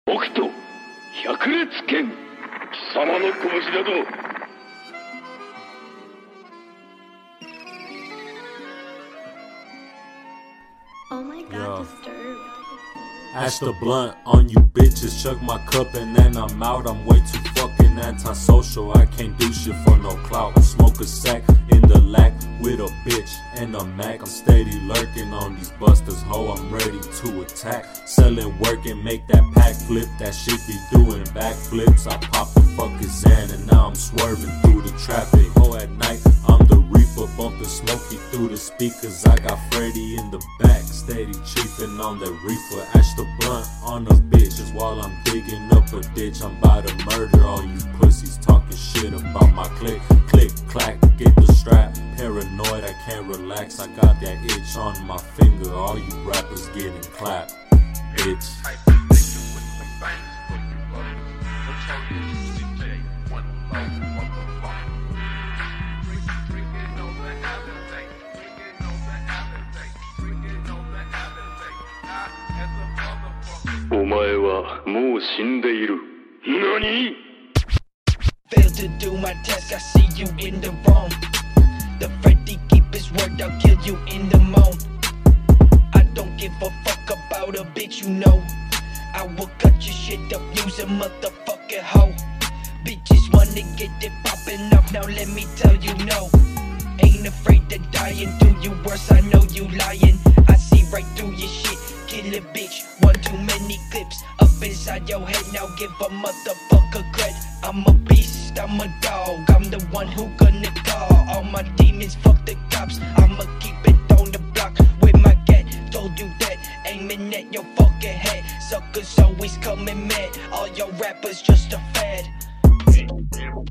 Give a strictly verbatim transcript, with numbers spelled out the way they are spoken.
僕と百裂拳、貴様の拳だと。 Oh my god, Yo. disturbed. Ash the blunt on you bitches, chuck my cup and then I'm out. I'm way too fucking antisocial, I can't do shit for no clout. I smoke a sack in the lack with a bitch and a Mac. I'm steady lurking on these busters, ho, I'm ready to attack. Selling work and make that pack flip, that shit be doing backflips. I pop the fucking Xan and now I'm swerving through the traffic. Ho, at night I'm the reaper, bumping Smokey through the speakers. I got Freddy in the back, steady chiefin' on that reefer. Ash the blunt on the bitches while I'm digging up a ditch. I'm about to murder all you pussies talking shit about my click. Click, clack, get the strap. Paranoid, I can't relax. I got that itch on my finger. All you rappers getting clapped, bitch. お前はもう死んでいる。何? Failed to do my task, I see you in the wrong. The Freddy keep his word, I'll kill you in the moan. I don't give a fuck about a bitch, you know. I will cut your shit up, use a motherfucking hoe. Bitches wanna get it poppin' off, now let me tell you no. Ain't afraid to die and do you worse, I know you lying. I see right through your shit, kill a bitch. One too many clips up inside your head, now give a motherfucker credit. I'm a beast, I'm a dog, I'm the one who gonna call all my demons, fuck the cops. I'ma keep it on the block with my gat, told you that, aiming at your fucking head. Suckers always coming mad, all your rappers just a fad.